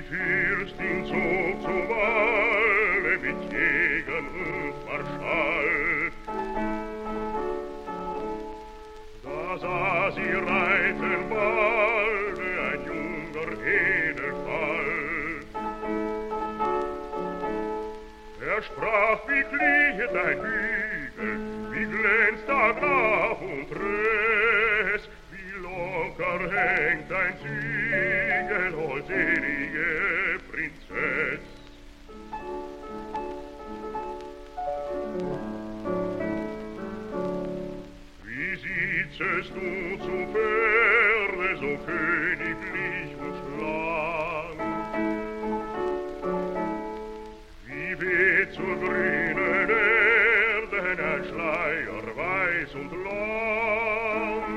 Fürstin zog zur Walle mit Jägern und Marschall. Da sah sie reiten balde ein junger Edelfall. Er sprach, wie gliehet dein Hügel, wie glänzt da Graf und Rös, wie locker hängt dein Zügel, holdselige Prinzess. Wie sitzest du zu Pferde, so königlich und schlank? Wie weht zur grünen Erde der Schleier weiß und lang?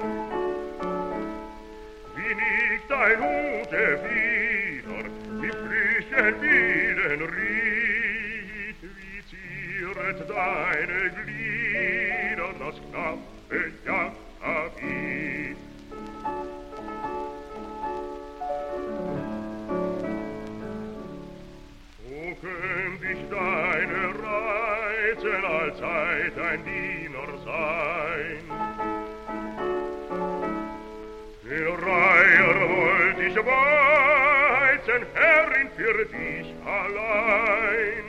Wie nickt dein Hut der Fieder, wie Flüchen wie den Ried, wie zieret deine Glieder das knappe Jagdhabit. O könnt dich deine Reizen allzeit ein Diener sein. Der Reiher wollt ich weizen, Herrin, für dich allein.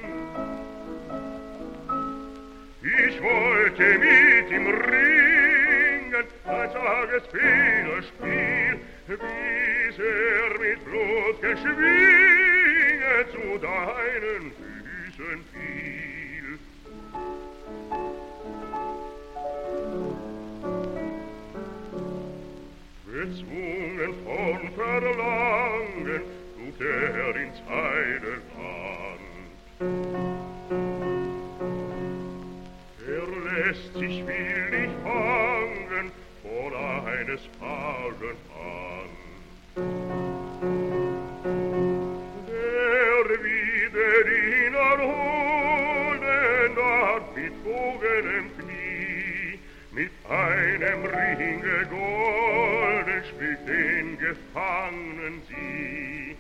Ich wollte mit ihm ringen, ein Tagesfederspiel, bis mit Blut geschwinget zu deinen Füßen fiel. Bezwungen von Verlangen lud ins Heideland. Lässt sich willig fangen von eines Pagen an. Der wieder ihn erholen hat mit bogenem Knie, mit einem Ringe golden spielt den Gefangenen sie.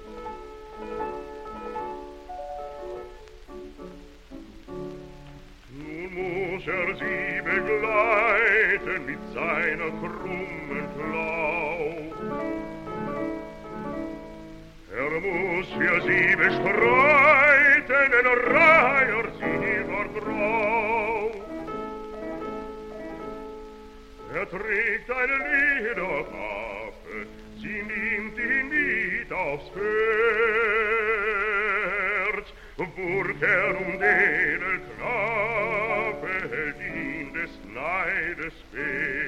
Muss sie begleiten mit seiner krummen Klau. Muss für sie bestreiten den Reiher silbergrau. Trägt eine Lederkappe, sie nimmt ihn mit aufs Pferd, Burger und Edelknappe hält ihn des Neides fern.